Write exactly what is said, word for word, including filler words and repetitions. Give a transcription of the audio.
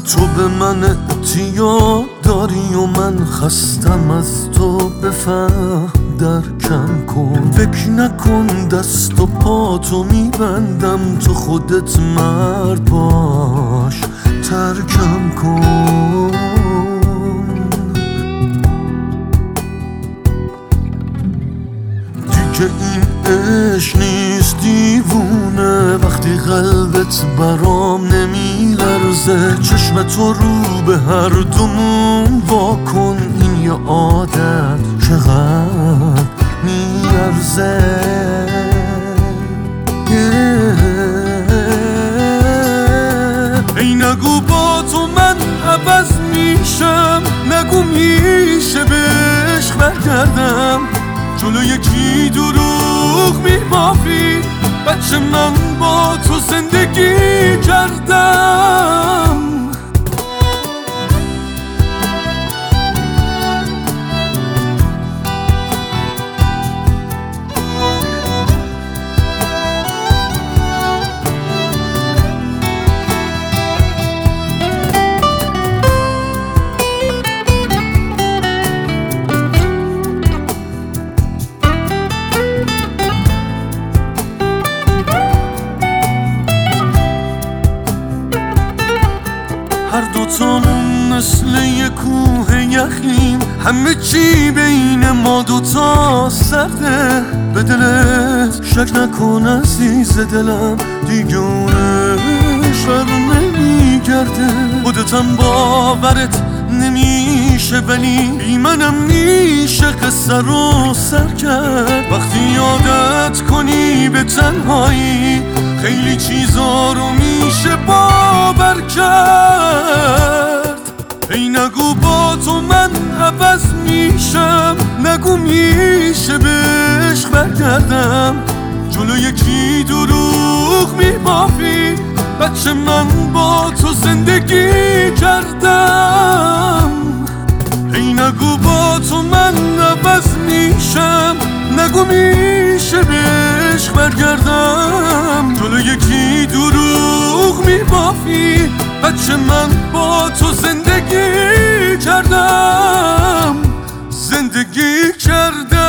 تو به من اعتیاد داری و من خستم از تو، بفهم درکم کن. فکر نکن دست و پا تو میبندم، تو خودت مرد باش ترکم کن. دیگه این عشق نیست دیوونه، وقتی قلبت برام نمیلرزه. چشم تو رو به هر دومون واکن، این یه عادت چقدر میارزه. ای نگو با تو من عوض میشم، نگو میشه به عشق برگردم. جلو یکی دروغ میبافی، بچه من با تو زندگی کردم. هر دوتامون مثل یه کوه یخیم، همه چی بین ما دوتا سرده. به دلت شک نکن عزیز دلم، دیگه اونش بر نمیگرده. خودتم باورت نمیشه ولی بی منم میشه قصه رو سر کرد. وقتی یادت کنی به تنهایی، خیلی چیزا رو میشه باور کرد. ای نگو با تو من عوض میشم، نگو میشه به عشق برگردم. جلو یکی دروغ میبافی، بچه من با تو زندگی کردم. ای نگو با تو من عوض میشم، نگو میشه به عشق برگردم. جلو یکی دروغ میبافی، بچه من با تو زندگی کردم، زندگی کردم.